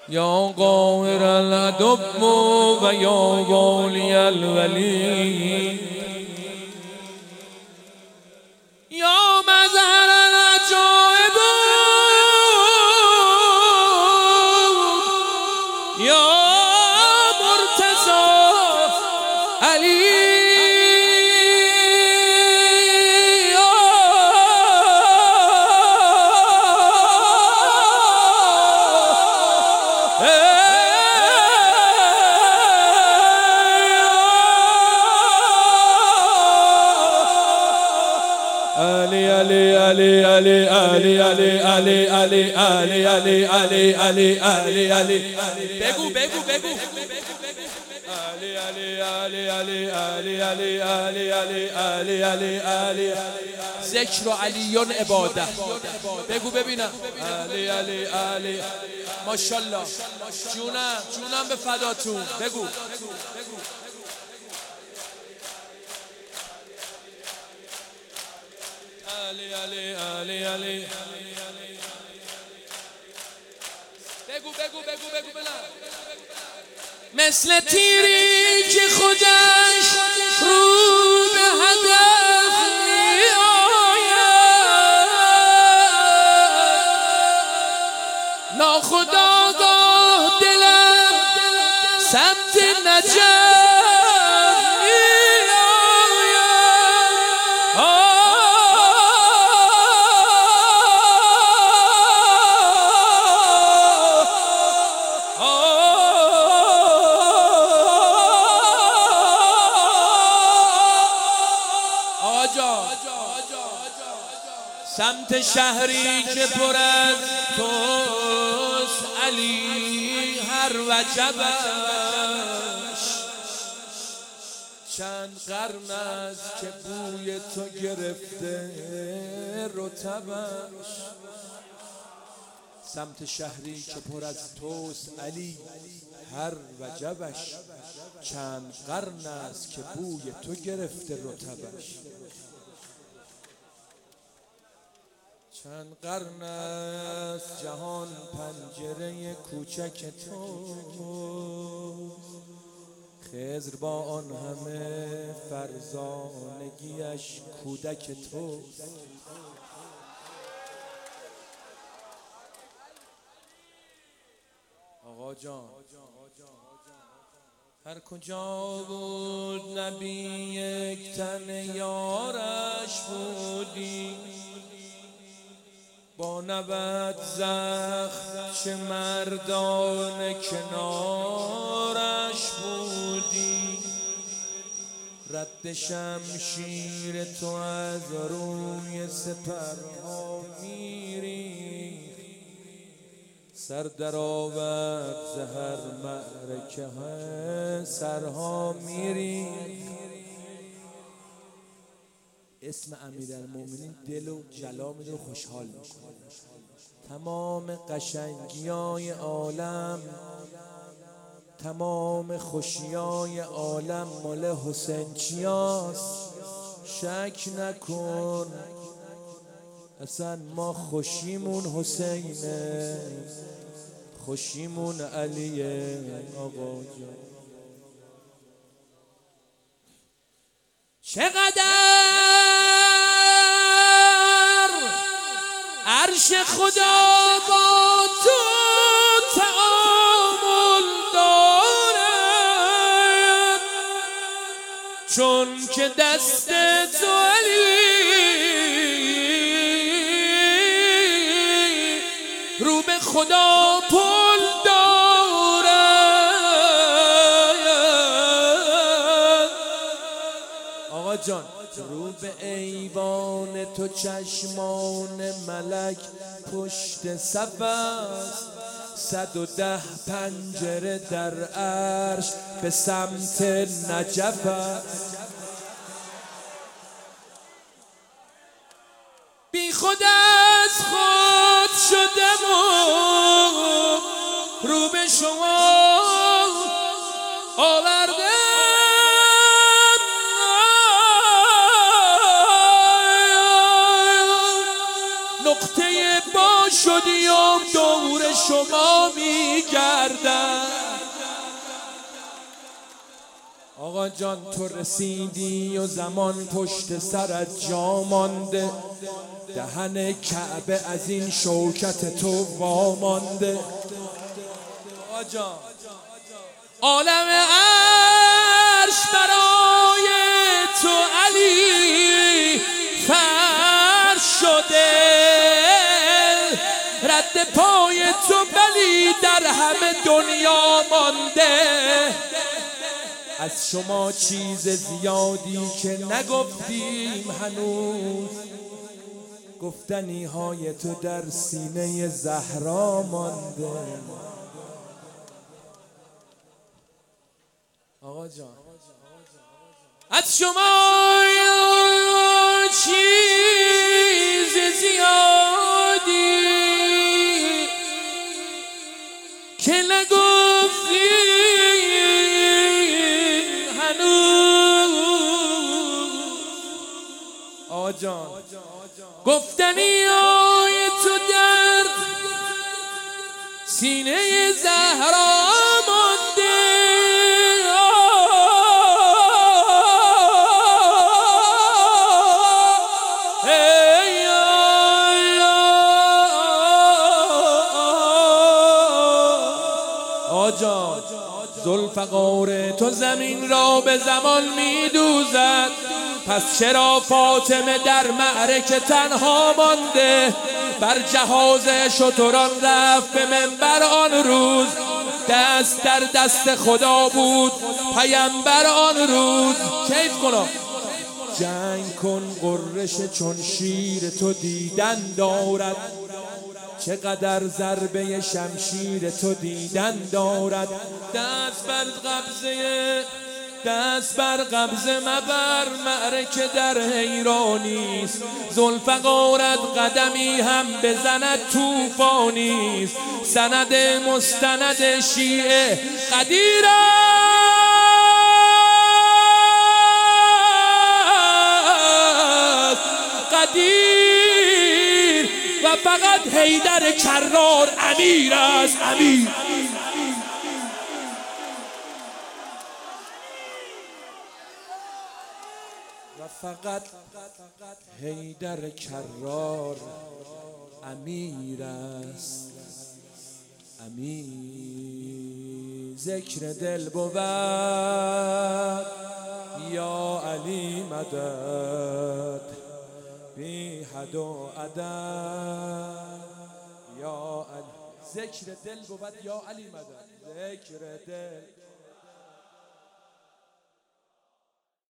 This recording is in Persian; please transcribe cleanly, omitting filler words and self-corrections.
یا قاهر الادب و یا والی الولی یا مظهر العجائب یا مرتضی علی Ali Ali Ali Ali Ali Ali Ali Ali Ali Ali Ali Ali بگو بگو بگو Ali Ali Ali Ali Ali Ali Ali Ali Ali Ali Ali ذکر و علیون عبادت بگو ببینم Ali Ali Ali ماشاءالله جونم به فداتون بگو Ali Ali Ali Ali بگو بگو بگو بگو بلند مثل تیری که خودش رو به هدف می آید ناخودآگاه دلم سمت نجف سمت شهری که پر از توست علی هر وجبش چند قرن است که بوی تو گرفته رطبش سمت شهری که پر از توست علی هر وجبش چند قرن است که بوی تو گرفته رطبش چند قرن است جهان پنجره کوچک تو خضر با آن همه فرزانگیش کودک تو آقا جان هر کجا بود نبی یک تن یارش بودی با 90 زخم چه مردان کنارش بودی رد شمشیر تو از روی سپرها میری سر در آورد زهر معرکه سرها میری اسم امیرالمومنین دل و جلا میده و خوشحال میکنه تمام قشنگیای عالم تمام خوشیای عالم مال حسین چیاست شک نکن اصلا ما خوشیمون حسینه خوشیمون علیه آقا جان چقدر عرش خدا با تو تعامل دارد چون که دست تو علی رو به خدا پل دارد آقا جان رو به ایوان تو چشمان ملک پشت صف است 110 پنجره در عرش به سمت نجف است بی خود از خود شدم و رو به شما آوردم نقطه با شدی و دور شما میگرد گردد. آقا جان تو رسیدی و زمان پشت سرت جا مانده، دهن کعبه از این شوکت تو وامانده. آقا جان عالم عرش برای تو علی فرش شده، رد پای تو بلی در همه دنیا مانده. از شما چیز زیادی که نگفتیم هنوز، گفتنی های تو در سینه زهرا مانده. آقا جان از شما چیز زیادی که نگفتیم آقا جان، گفتنی های تو در سینه زهرا مانده. آقا جان ذوالفقار تو زمین را به زمان می دوزد، پس چرا فاطمه در معرکه تنها مانده؟ بر جهاز شتران رفت به منبر آن روز، دست در دست خدا بود پیامبر آن روز. کیف کن جنگ کن قرش چون شیر تو دیدن دارد، چقدر ضربه شمشیر تو دیدن دارد. دست بر قبضه مبر، معرکه در حیرانیست. ذوالفقارت قدمی هم بزند طوفانیست. سند مستند شیعه قدیر است، قدیر و فقط حیدر کرار امیر است، امیر. و فقط حیدر کرار امیر است، امیر. ذکر دل بود یا علی مدد، بی حد و عدد یا علی. ذکر دل بود یا علی مدد، ذکر دل